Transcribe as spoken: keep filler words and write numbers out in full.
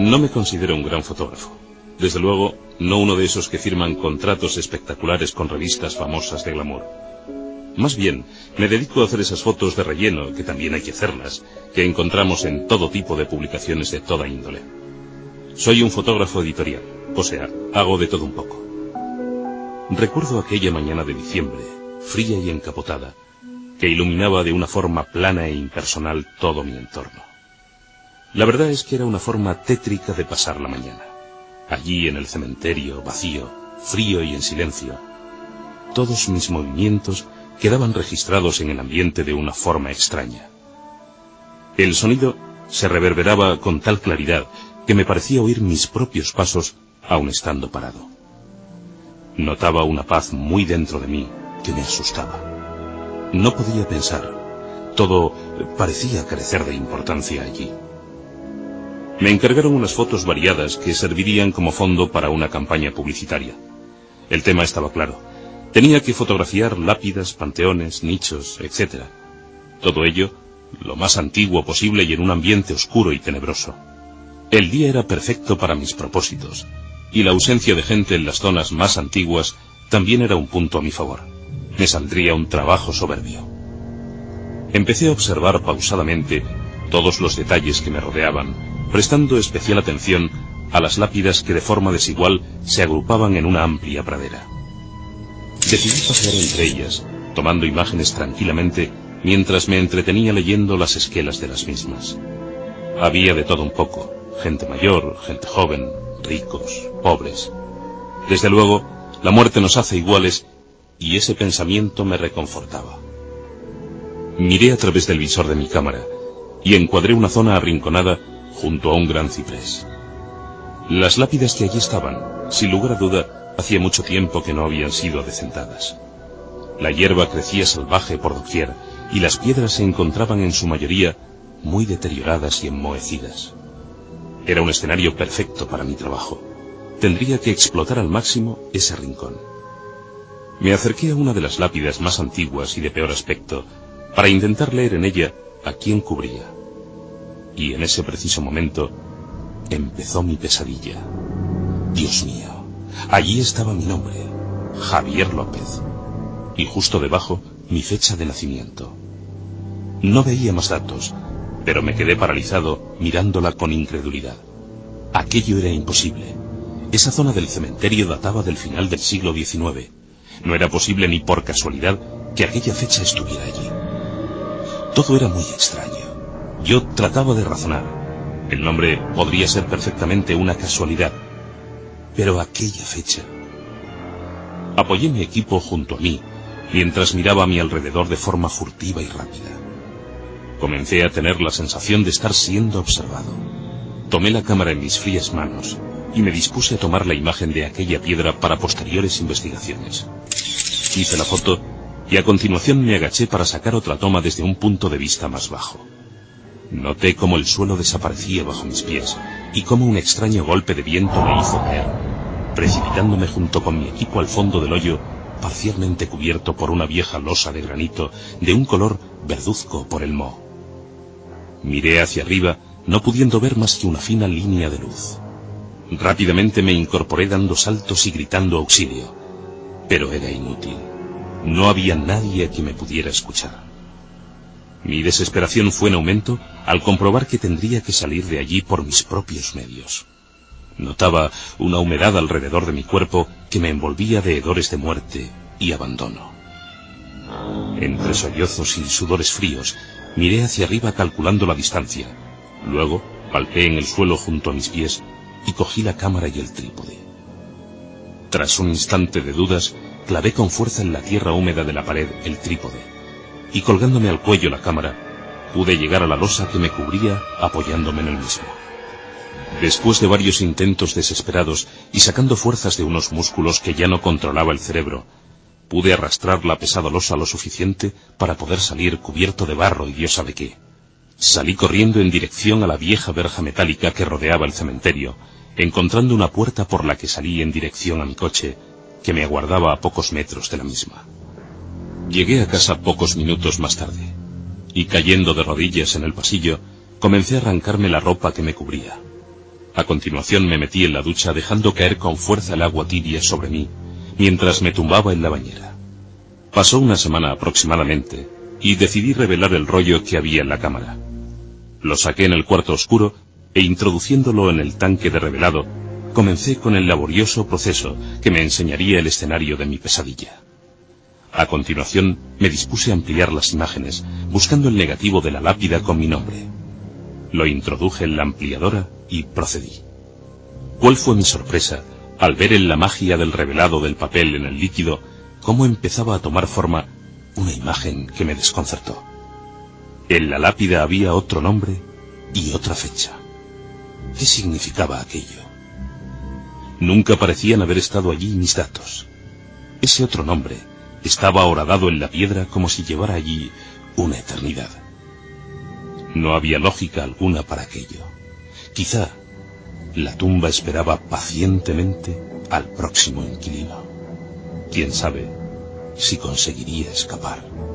No me considero un gran fotógrafo. Desde luego, no uno de esos que firman contratos espectaculares con revistas famosas de glamour. Más bien, me dedico a hacer esas fotos de relleno, que también hay que hacerlas, que encontramos en todo tipo de publicaciones de toda índole. Soy un fotógrafo editorial, o sea, hago de todo un poco. Recuerdo aquella mañana de diciembre, fría y encapotada, que iluminaba de una forma plana e impersonal todo mi entorno. La verdad es que era una forma tétrica de pasar la mañana. Allí en el cementerio, vacío, frío y en silencio, todos mis movimientos quedaban registrados en el ambiente de una forma extraña. El sonido se reverberaba con tal claridad que me parecía oír mis propios pasos aun estando parado. Notaba una paz muy dentro de mí que me asustaba. No podía pensar. Todo parecía carecer de importancia allí. Me encargaron unas fotos variadas que servirían como fondo para una campaña publicitaria. El tema estaba claro. Tenía que fotografiar lápidas, panteones, nichos, etcétera. Todo ello lo más antiguo posible y en un ambiente oscuro y tenebroso. El día era perfecto para mis propósitos, y la ausencia de gente en las zonas más antiguas también era un punto a mi favor. Me saldría un trabajo soberbio. Empecé a observar pausadamente todos los detalles que me rodeaban, prestando especial atención a las lápidas que de forma desigual se agrupaban en una amplia pradera. Decidí pasear entre ellas, tomando imágenes tranquilamente, mientras me entretenía leyendo las esquelas de las mismas. Había de todo un poco, gente mayor, gente joven, ricos, pobres. Desde luego, la muerte nos hace iguales, y ese pensamiento me reconfortaba. Miré a través del visor de mi cámara, y encuadré una zona arrinconada junto a un gran ciprés. Las lápidas que allí estaban, sin lugar a duda, hacía mucho tiempo que no habían sido adecentadas. La hierba crecía salvaje por doquier, y las piedras se encontraban en su mayoría muy deterioradas y enmohecidas. Era un escenario perfecto para mi trabajo. Tendría que explotar al máximo ese rincón. Me acerqué a una de las lápidas más antiguas y de peor aspecto, para intentar leer en ella a quién cubría. Y en ese preciso momento empezó mi pesadilla. Dios mío, allí estaba mi nombre, Javier López, y justo debajo mi fecha de nacimiento. No veía más datos, pero me quedé paralizado mirándola con incredulidad. Aquello era imposible. Esa zona del cementerio databa del final del siglo diecinueve. No era posible ni por casualidad que aquella fecha estuviera allí. Todo era muy extraño. Yo trataba de razonar. El nombre podría ser perfectamente una casualidad, pero aquella fecha... Apoyé mi equipo junto a mí, mientras miraba a mi alrededor de forma furtiva y rápida. Comencé a tener la sensación de estar siendo observado. Tomé la cámara en mis frías manos y me dispuse a tomar la imagen de aquella piedra para posteriores investigaciones. Hice la foto y a continuación me agaché para sacar otra toma desde un punto de vista más bajo. Noté cómo el suelo desaparecía bajo mis pies y cómo un extraño golpe de viento me hizo caer, precipitándome junto con mi equipo al fondo del hoyo, parcialmente cubierto por una vieja losa de granito de un color verduzco por el moho. Miré hacia arriba, no pudiendo ver más que una fina línea de luz. Rápidamente me incorporé dando saltos y gritando auxilio, pero era inútil. No había nadie que me pudiera escuchar. Mi desesperación fue en aumento al comprobar que tendría que salir de allí por mis propios medios. Notaba una humedad alrededor de mi cuerpo que me envolvía de hedores de muerte y abandono. Entre sollozos y sudores fríos, miré hacia arriba calculando la distancia. Luego palpé en el suelo junto a mis pies y cogí la cámara y el trípode. Tras un instante de dudas, clavé con fuerza en la tierra húmeda de la pared el trípode, y colgándome al cuello la cámara, pude llegar a la losa que me cubría apoyándome en el mismo. Después de varios intentos desesperados y sacando fuerzas de unos músculos que ya no controlaba el cerebro, pude arrastrar la pesada losa lo suficiente para poder salir cubierto de barro y Dios sabe qué. Salí corriendo en dirección a la vieja verja metálica que rodeaba el cementerio, encontrando una puerta por la que salí en dirección a mi coche, que me aguardaba a pocos metros de la misma. Llegué a casa pocos minutos más tarde, y cayendo de rodillas en el pasillo, comencé a arrancarme la ropa que me cubría. A continuación me metí en la ducha dejando caer con fuerza el agua tibia sobre mí, mientras me tumbaba en la bañera. Pasó una semana aproximadamente, y decidí revelar el rollo que había en la cámara. Lo saqué en el cuarto oscuro, e introduciéndolo en el tanque de revelado, comencé con el laborioso proceso que me enseñaría el escenario de mi pesadilla. A continuación, me dispuse a ampliar las imágenes, buscando el negativo de la lápida con mi nombre. Lo introduje en la ampliadora y procedí. ¿Cuál fue mi sorpresa al ver en la magia del revelado del papel en el líquido cómo empezaba a tomar forma una imagen que me desconcertó? En la lápida había otro nombre y otra fecha. ¿Qué significaba aquello? Nunca parecían haber estado allí mis datos. Ese otro nombre estaba horadado en la piedra como si llevara allí una eternidad. No había lógica alguna para aquello. Quizá la tumba esperaba pacientemente al próximo inquilino. Quién sabe si conseguiría escapar.